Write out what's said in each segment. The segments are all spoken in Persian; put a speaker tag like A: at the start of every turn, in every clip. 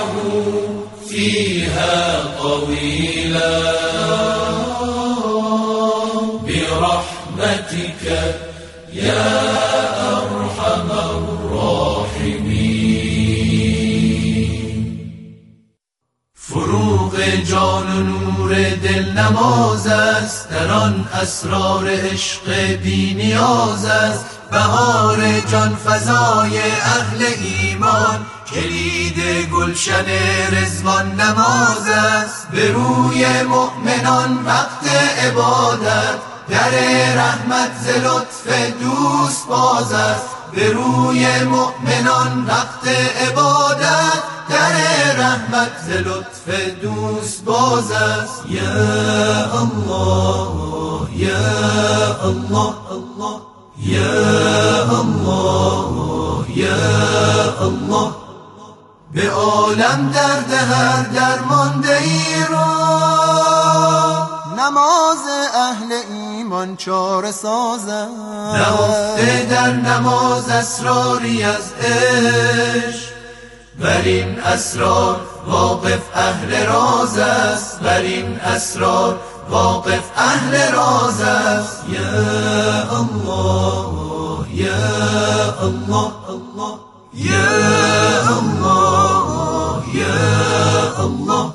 A: فيها طويلا برحمتك يا أرحم الراحمين. فروغ جان و نور دل نماز است، در آن اسرار عشق بی نیاز است. بهار جان فزای اهل ایمان، کلید گلشن رضوان نماز است. به روی مؤمنان وقت عبادت، در رحمت ز لطف دوست باز است. به روی مؤمنان وقت عبادت، در رحمت ز لطف دوست باز است. یا الله یا الله الله یا الله یا الله. به عالم درد هر درمانده ای را،
B: نماز اهل ایمان چاره سازد.
A: نهفته در نماز اسراری از عشق، بر این اسرار واقف اهل راز است. بر این اسرار واقف اهل راز است. یا الله یا الله الله یا الله یا الله.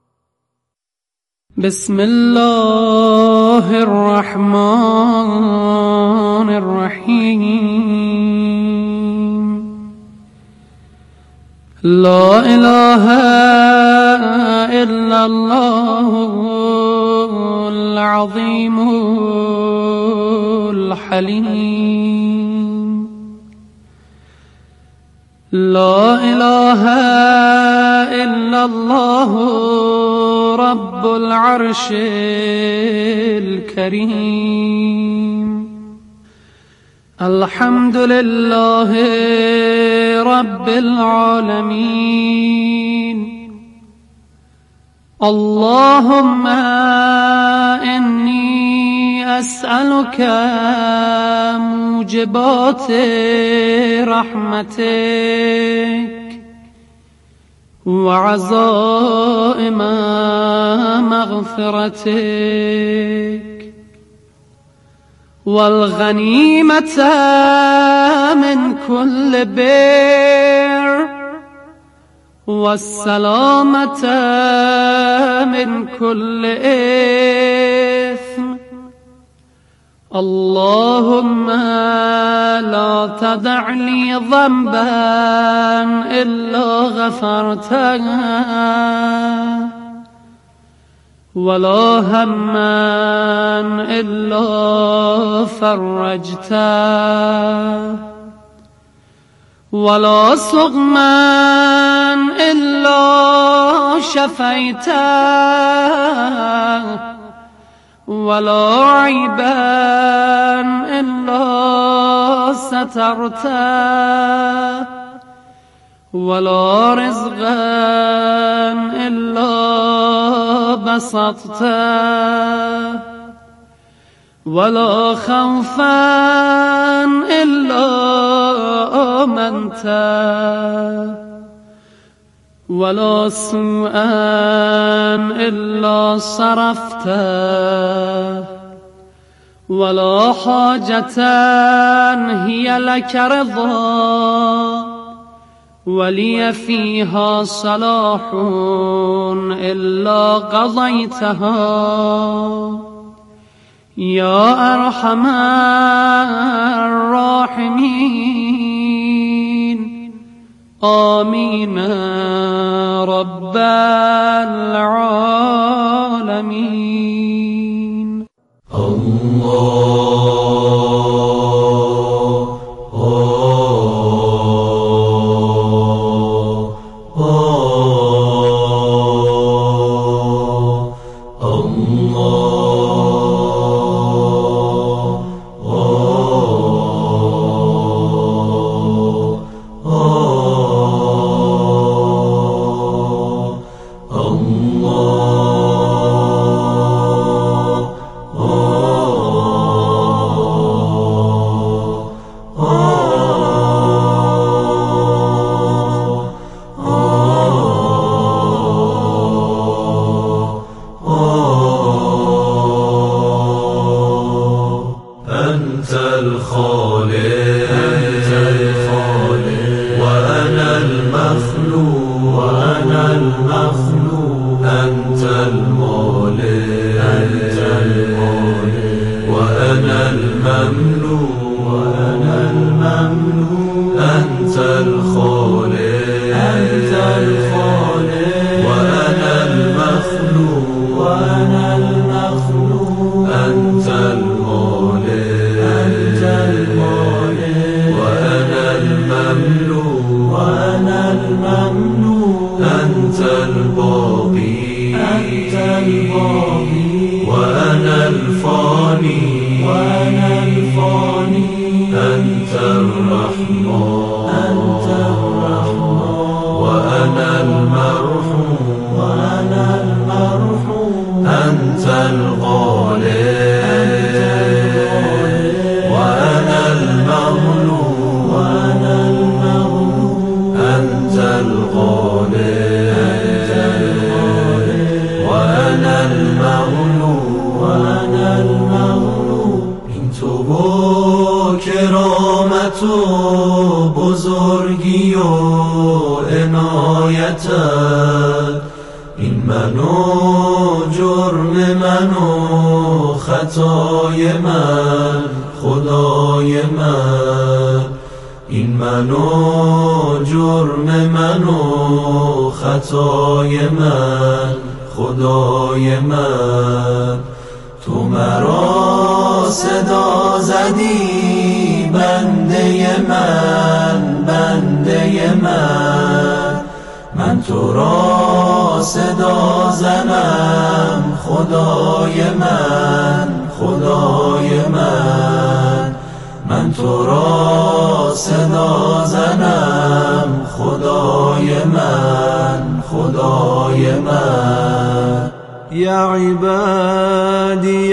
C: بسم الله الرحمن الرحیم. لا اله الا الله العظیم الحلیم. لا اله الا الله رب العرش الكريم. الحمد لله رب العالمين. اللهم إني أسألك موجبات رحمتك وعزائم مغفرتك والغنيمة من كل بر والسلامة من كل إثم. اللهم لا تدع لي ذنبا إلا غفرته ولا هما إلا فرجته ولا سقما إلا شفيته ولا عيبا إلا سترته ولا رزقا إلا بسطته ولا خوفا إلا آمنته ولا سوءا إلا صرفته ولا حاجة هي لك رضا ولي فيها صلاح إلا قضيتها يا أرحم الراحمين. آمين رب العالمين.
A: المخلوق أنت المالك أنت المالك وأنا المملوك وأنا المملوك أنت الخالق أنت الخالق وأنا المخلوق وأنا المخلوق أنت المالك أنت المالك وأنا المملوك وأنا المملوك أنت الباقي أنت الباقي وأنا الفاني وأنا الفاني أنت الرحمن أنت الرحمن وأنا المرحوم وأنا المرحوم أنت الغالب وأنا المغلوب وأنا المغلوب أنت الغالب وأنا المغلوب وأنا المغلوب این تو با کرامت و بزرگی و عنایتت این من و جرم من و خطای من خدای من این من و جرم من و خطای من خدای من تو مرا صدا زدی بنده من بنده من تو را صدا زنم خدای من خدای من تو را صدا زنم خدای من خدای من یا عبادی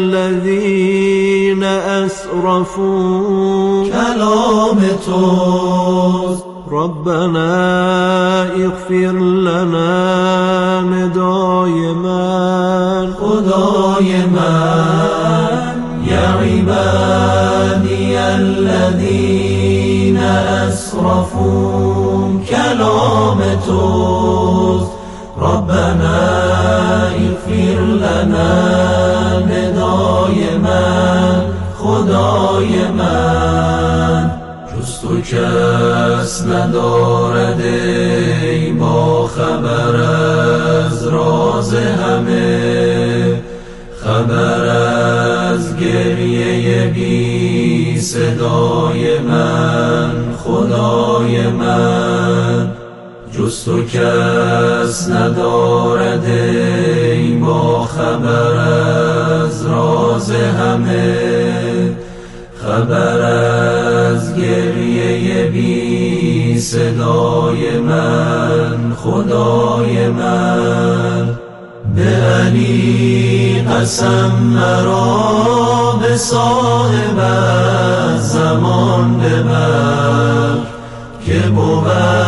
A: الذین اسرفوا کلام توست ربنا اغفر لنا ندای من خدای من یا عبادی الذین اسرفوا کلام توست ربنا اغفر لنا ندای من خدای من جز تو کس ندارد ای با خبر از راز همه خبر از گریه بی صدای من خدای من جز تو کس ندارد ای با خبر از راز همه خبر از گریه بی صدای من خدای من به علی قسم مرا به صاحب زمان ببر که بود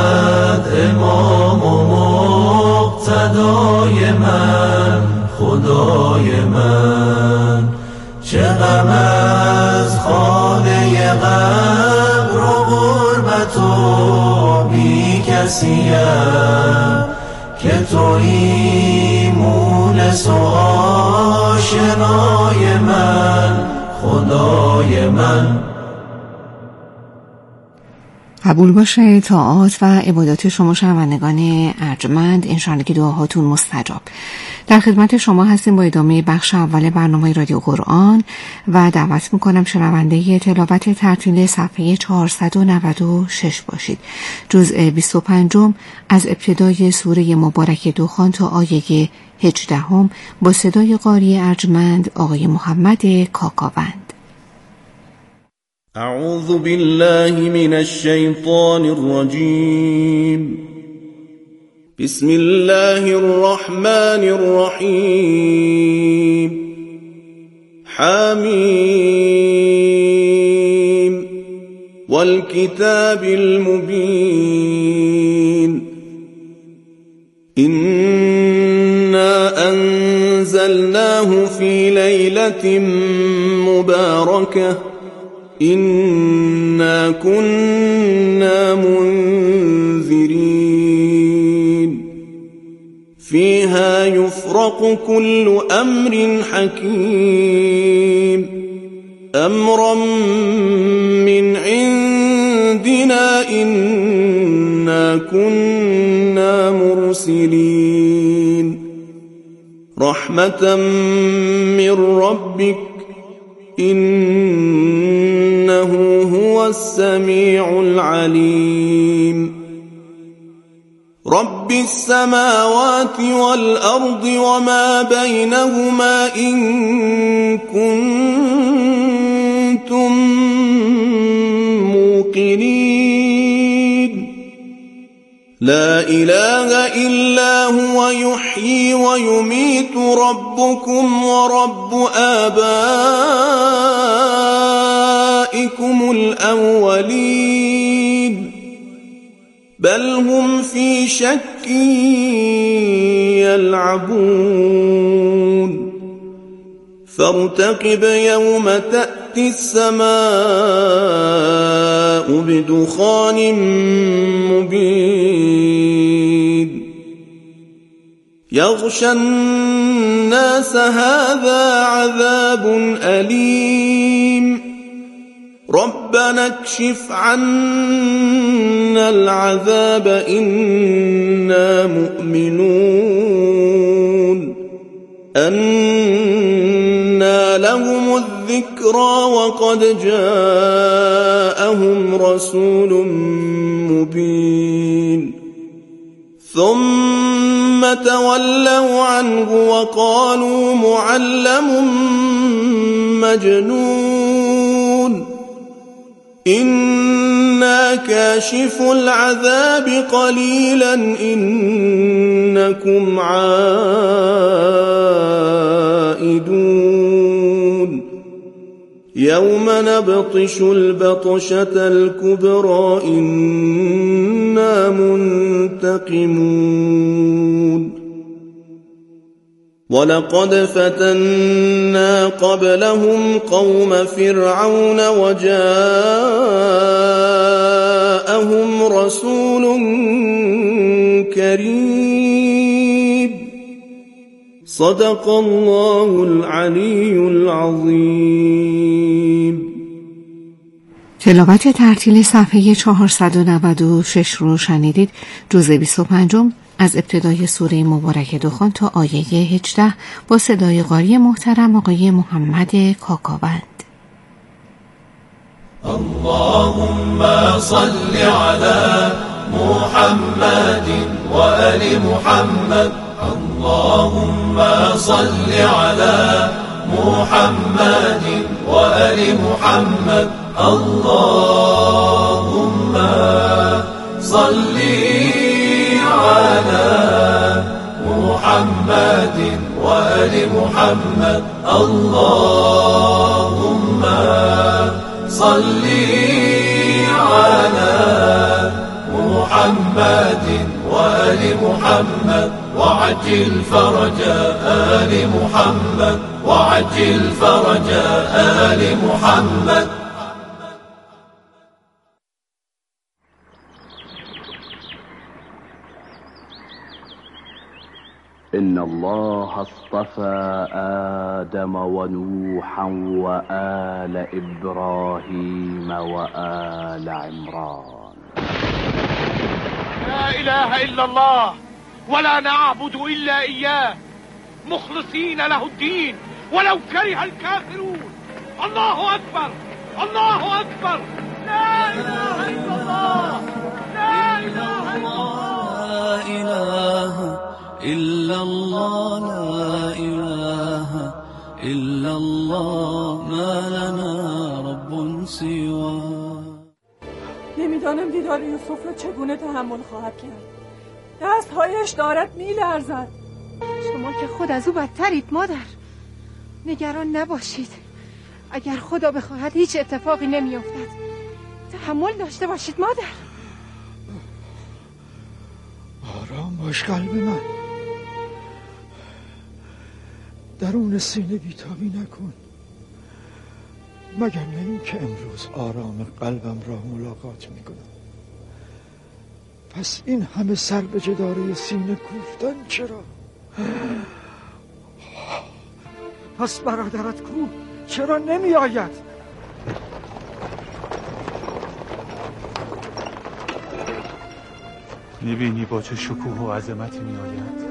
A: امام و مقتدای من خدای من چه غم از خانه قبر و غربت و بی کسیم که تویی مونس و آشنای من خدای من.
D: قبول باشه طاعات و عبادات شما شنوندگان ارجمند، انشاءالله که دعاهاتون مستجاب. در خدمت شما هستیم با ادامه بخش اول برنامه رادیو قرآن و دعوت میکنم شنونده تلاوت ترتیل صفحه 496 باشید. جزء 25 از ابتدای سوره مبارک دخان تا آیه 18 با صدای قاری ارجمند آقای محمد کاکاوند.
E: اعوذ بالله من الشیطان الرجیم بسم الله الرحمن الرحیم حمیم والکتاب المبین إنا أنزلناه في ليلة مباركة إنا كنا منذرين فيها يفرق كل أمر حكيم أمرا من عندنا إنا كنا مرسلين رحمة من ربك إنه هو السميع العليم رب السماوات والأرض وما بينهما إن كنتم موقنين لا إله إلا هو يحيي ويميت ربكم ورب آبائكم الأولين بل هم في شك يلعبون فارتقب يوم تأتي السماء بدخان مبين يغشى الناس هذا عذاب أليم ربنا اكشف عنا العذاب إنا مؤمنون أنى لهم الذكرى وقد جاءهم رسول مبين ثم تولوا عنه وقالوا معلم مجنون إنا كاشف العذاب قليلا إنكم عائدون يوم نبطش البطشة الكبرى إنا منتقمون ولقد فتنا قبلهم قوم فرعون وجاءهم رسول كريم صدق الله العلی العظیم.
D: تلاوت ترتیل صفحه 496 رو شنیدید. جزء 25 از ابتدای سوره مبارکه دخان تا آیه 18 با صدای قاری محترم آقای محمد کاکاوند.
A: اللهم صل على محمد وآل محمد اللهم صل على محمد وآل محمد اللهم صل على محمد وآل محمد اللهم صل على محمد وآل محمد وعجل فرج آل محمد وعجل فرج آل محمد.
F: إن الله اصطفى آدم ونوحا وآل إبراهيم وآل عمران.
G: لا إله إلا الله ولا نعبد إلا إياه مخلصين له الدين ولو كره الكافرون. الله أكبر الله أكبر لا إله إلا الله لا إله إلا الله لا إله إلا الله ما لنا رب سواه.
H: نمیدانم دیدار یوسف را چگونه تحمل خواهد کرد. دستهایش دارد میلرزد.
I: شما که خود از او بدترید مادر. نگران نباشید. اگر خدا بخواهد هیچ اتفاقی نمیافتد. تحمل داشته باشید مادر.
J: آرام باش قلب من. درون سینه بیتابی نکن. مگر نه این که امروز آرام قلبم را ملاقات میکنم. پس این همه سر به جداره سینه کوفتن چرا؟ پس برادرت کو چرا نمی آید؟
K: میبینی با چه شکوه و عظمتی می آید؟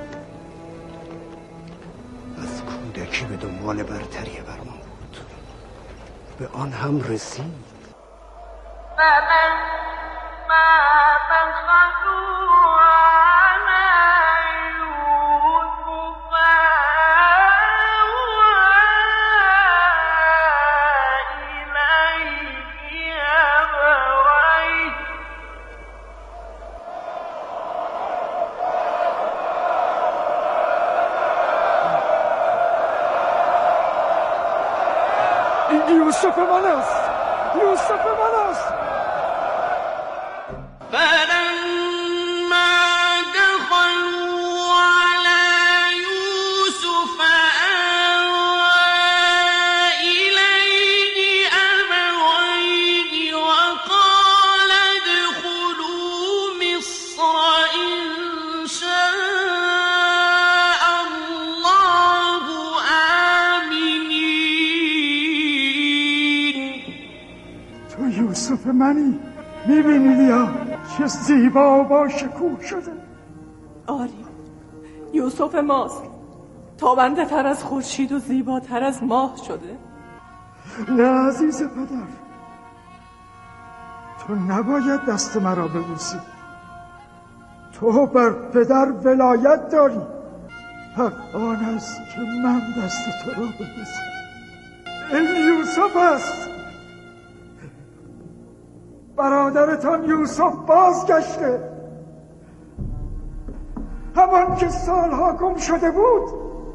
L: از کودکی به دنبال برتری بر ما بود، به آن هم رسید.
J: یوسف من است، یوسف من است. یوسف منی؟ میبینی یا چه زیبا و با شکوه شده؟
H: آری، یوسف ماست، تابنده تر از خورشید و زیباتر از ماه شده.
J: نه عزیز پدر، تو نباید دست مرا ببوسی. تو بر پدر ولایت داری. حق آن است که من دست تو را ببوسم. این یوسف است، برادرتان یوسف بازگشته، همان که سالها گم شده بود،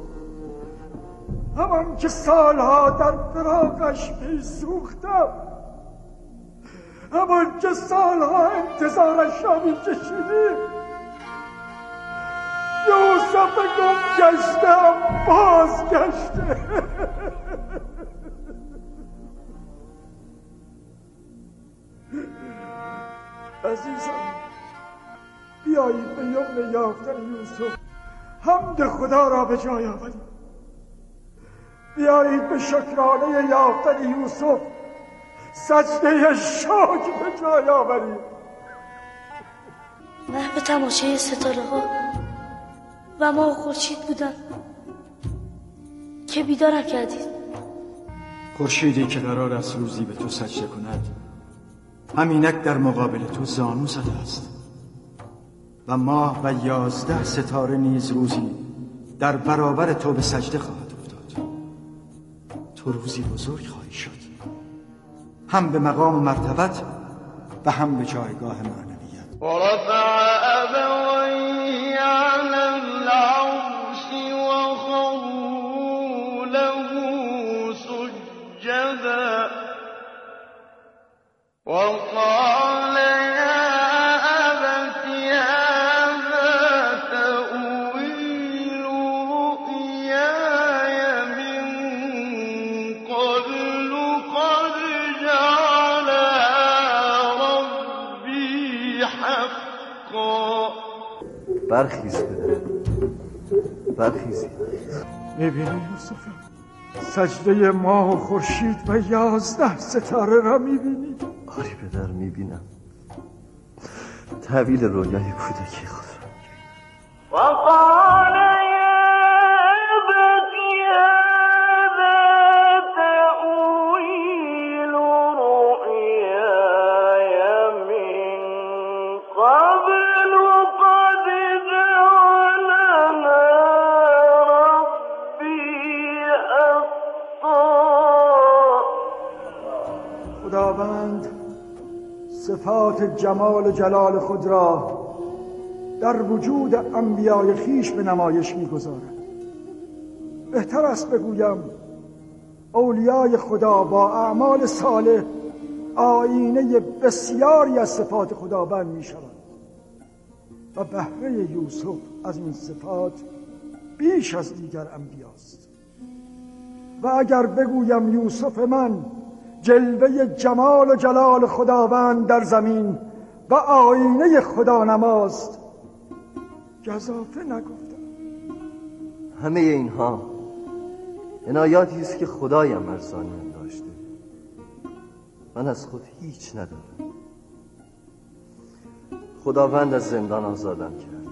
J: همان که سالها در فراقش میسوختم، همان که سالها انتظارش را میکشیدیم. یوسف گم گشتم بازگشته. عزیزم، بیایید به یمن یافتن یوسف حمد خدا را به جای آوریم. بیایید به شکرانه یافتن یوسف سجده شکر به جای آوریم.
M: محو تماشای ستاره ها و ما خورشید بودن که بیدارم کردید.
J: خورشیدی که قرار است روزی به تو سجده کند همینک در مقابل تو زانو زده است و ماه و 11 ستاره نیز روزی در برابر تو به سجده خواهد افتاد. تو روزی بزرگ خواهی شد، هم به مقام مرتبت و هم به جایگاه معنویت.
E: ورفع أبويه على العرش وخروا له سجدا وقال يا أبت هذا تأويل رؤياي من قبل قد جعلها ربي حقا.
L: برخیز پدر، برخیزی.
J: میبینی یوسف، سجده ماه و خورشید و 11 ستاره را میبینی؟
L: آری پدر، میبینم. تعبیل رویای کودکی خود را.
E: وقال يا أبت هذا تأويل رؤياي من قبل قد جعلها ربي حقا.
J: خداوند صفات جمال و جلال خود را در وجود انبیای خیش به نمایش می‌گذارد. بهتر است بگویم اولیای خدا با اعمال صالح آینه بسیاری از صفات خداوند می‌شوند و بهره یوسف از این صفات بیش از دیگر انبیاست. و اگر بگویم یوسف من جلوه جمال و جلال خداوند در زمین و آینه خدا نماست گزافه نگفتم.
N: همه اینها عنایاتی است که خدایم ارزانیم داشته. من از خود هیچ ندارم. خداوند از زندان آزادم کرد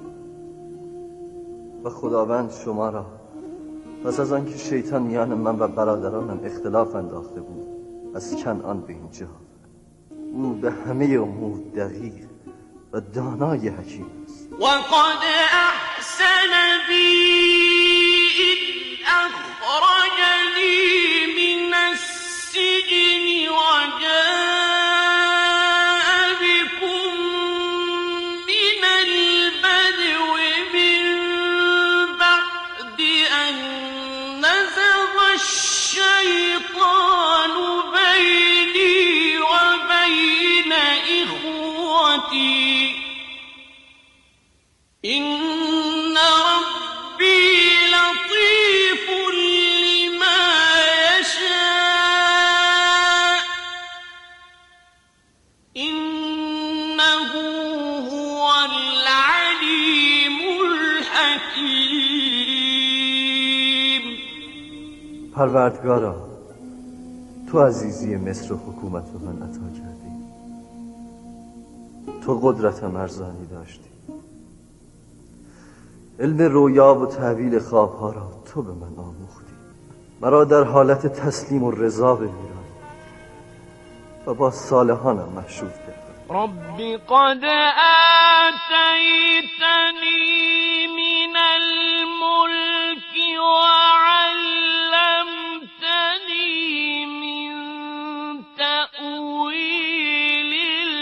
N: و خداوند شما را پس از آنکه شیطان میان من و برادرانم اختلاف انداخته بود از کنعان به اینجا. او به همه امور دقیق و دانای حکیم است.
O: وقد احسن بی اذ اخرجنی من السجن وجاء بكم من البدو من بعد ان نزغ الشیطان بینی و بین اخوتی إن ربي لطيف لما يشاء إنه هو العليم الحكيم.
N: پروردگارا، تو عزیزی مصر و حکومت به من عطا کردی. تو قدرتم ارزانی داشتی. علم رویا و تعبیر خوابها را تو به من آموختی. مرا در حالت تسلیم و رضا بمیران و با صالحانم محشور کرد.
O: رب قد آتیتنی من الملك وعلمتنی من تأویل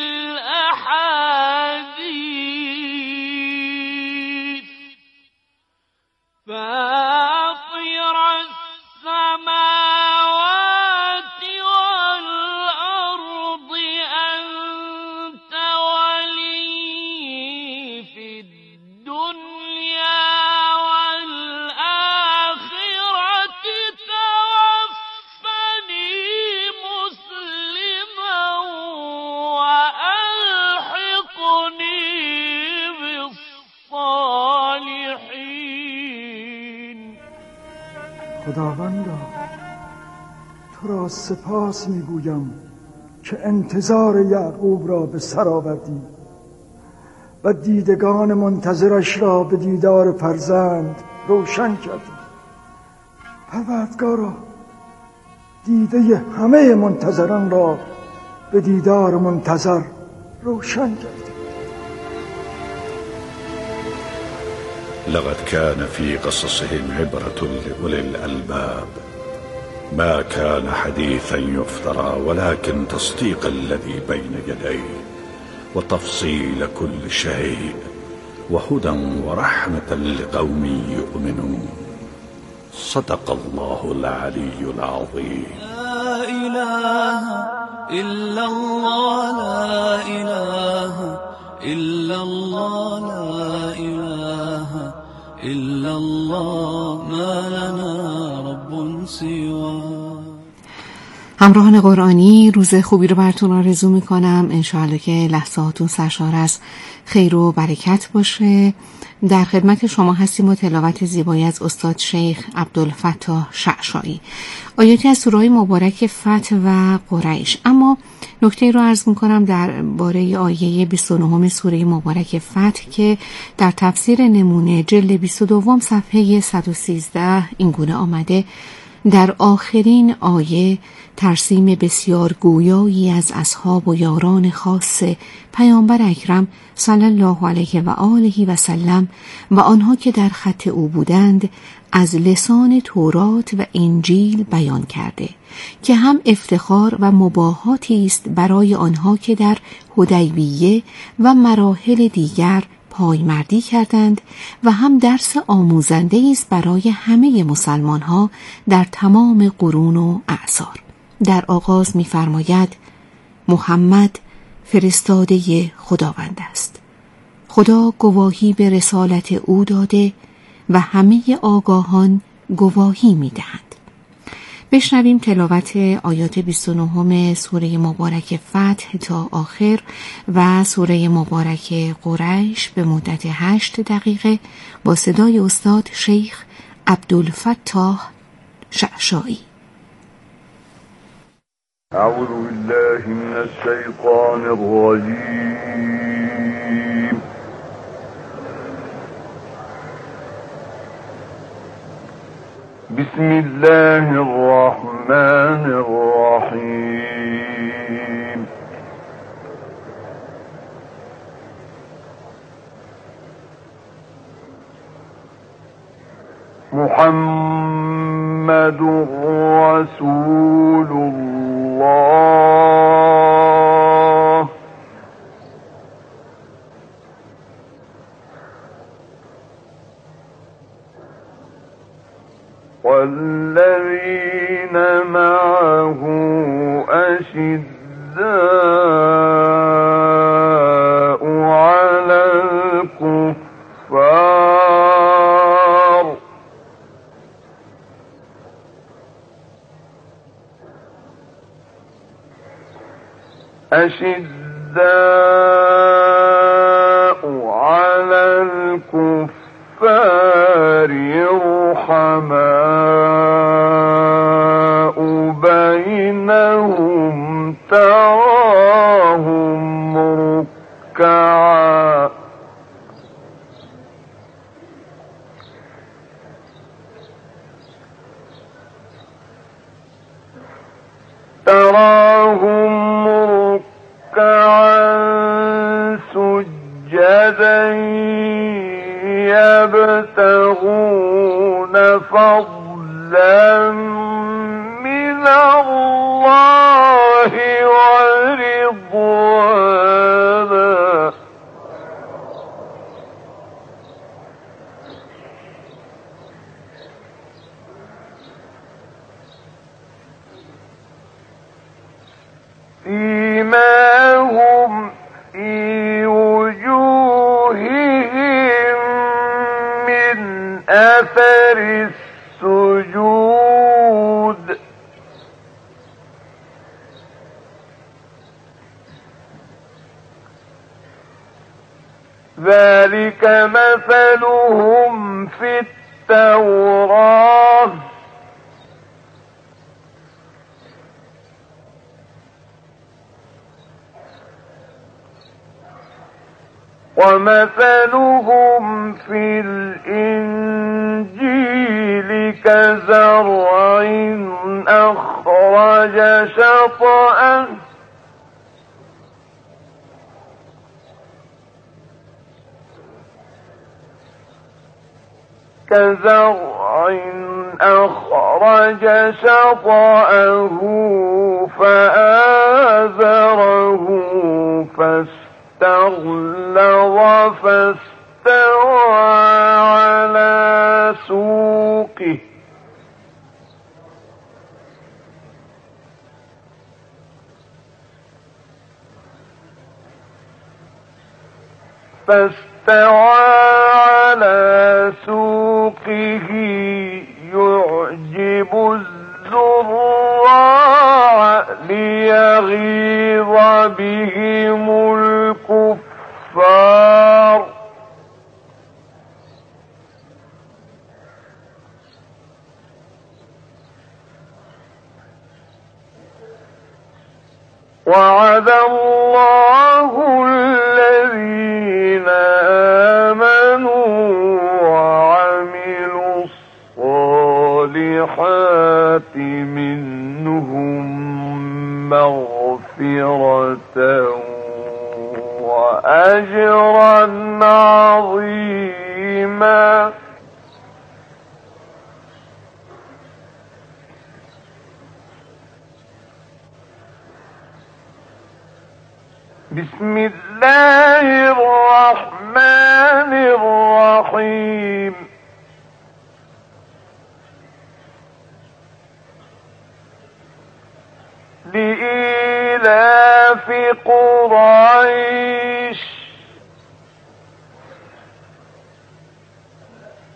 O: الأحاديث فاطر السماوات والأرض أنت ولي في الدنيا والآخرة توفني مسلما وألحقني بالصالحين.
J: خداوندا، تو را سپاس میگویم که انتظار یعقوب را به سر آوردی و دیدگان منتظرش را به دیدار فرزند روشن کردی. پروردگارا، دیده همه منتظران را به دیدار منتظر روشن کردی.
P: لقد كان في قصصهم عبرة لأولي الألباب ما كان حديثا يفترى ولكن تصديق الذي بين يديه وتفصيل كل شيء وهدى ورحمة لقوم يؤمنون. صدق الله العلي العظيم.
A: لا إله إلا الله لا إله إلا الله لا إله إلا الله ما لنا رب سواه.
D: همراهان قرآنی، روز خوبی رو براتون آرزو میکنم. انشاءالله که لحظاتون سرشار از خیر و برکت باشه. در خدمت شما هستیم و تلاوت زیبایی از استاد شیخ عبدالفتاح شعشاعی، آیاتی از سوره مبارک فتح و قریش. اما نکته رو عرض میکنم در باره آیه 29 سوره مبارک فتح که در تفسیر نمونه جلد 22 صفحه 113 اینگونه آمده: در آخرین آیه ترسیم بسیار گویایی از اصحاب و یاران خاص پیامبر اکرم صلی الله علیه و آله و سلم و آنها که در خط او بودند از لسان تورات و انجیل بیان کرده که هم افتخار و مباهاتی است برای آنها که در حدیبیه و مراحل دیگر پایمردی کردند و هم درس آموزنده است برای همه مسلمان ها در تمام قرون و اعصار. در آغاز می‌فرماید محمد فرستاده خداوند است. خدا گواهی به رسالت او داده و همه آگاهان گواهی می‌دهند. بشنویم تلاوت آیات 29 سوره مبارک فتح تا آخر و سوره مبارک قریش به مدت 8 دقیقه با صدای استاد شیخ عبدالفتاح شعشاعی.
Q: اعوذ بالله من الشیطان الرجیم. بسم الله الرحمن الرحیم. محمد رسول الله والذين معه أشداء على الكفار رحماء بينهم تراهم ركعا سجدا يبتغون فضلا من الله ورضوانا سيماهم في وجوههم من أثر السجود ذلك مثلهم في التوراة ومثلهم في الإنجيل كزرع أخرج شطأه فآزره فاستغلظ فاستوى على سوقه يعجب الزراع ليغيظ بهم الكفار وعد الله الذين آمنوا وعملوا الصالحات منهم مغفرة وأجرا عظيما بسم الله الرحمن الرحيم لإيلاف قريش